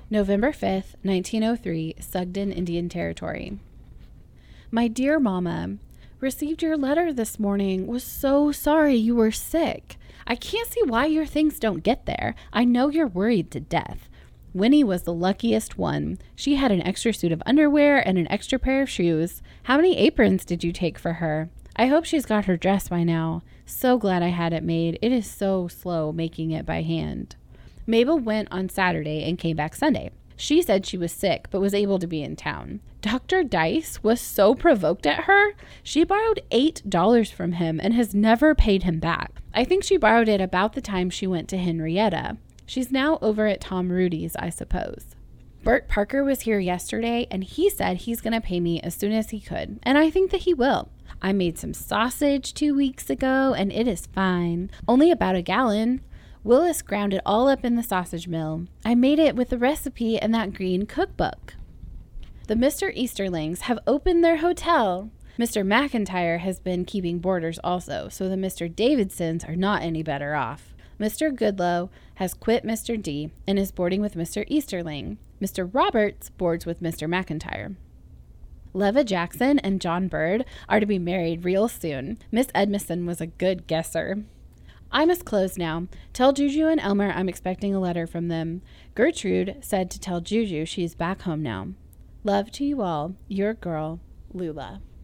November 5th, 1903, Sugden, Indian Territory. My dear Mama, received your letter this morning. Was so sorry you were sick. I can't see why your things don't get there. I know you're worried to death. Winnie was the luckiest one. She had an extra suit of underwear and an extra pair of shoes. How many aprons did you take for her? I hope she's got her dress by now. So glad I had it made. It is so slow making it by hand. Mabel went on Saturday and came back Sunday. She said she was sick, but was able to be in town. Dr. Dice was so provoked at her. She borrowed $8 from him and has never paid him back. I think she borrowed it about the time she went to Henrietta. She's now over at Tom Rudy's, I suppose. Bert Parker was here yesterday, and he said he's going to pay me as soon as he could, and I think that he will. I made some sausage 2 weeks ago, and it is fine. Only about a gallon. Willis ground it all up in the sausage mill. I made it with the recipe in that green cookbook. The Mr. Easterlings have opened their hotel. Mr. McIntyre has been keeping boarders also, so the Mr. Davidsons are not any better off. Mr. Goodloe has quit Mr. D and is boarding with Mr. Easterling. Mr. Roberts boards with Mr. McIntyre. Leva Jackson and John Bird are to be married real soon. Miss Edmison was a good guesser. I must close now. Tell Juju and Elmer I'm expecting a letter from them. Gertrude said to tell Juju she is back home now. Love to you all. Your girl, Lula.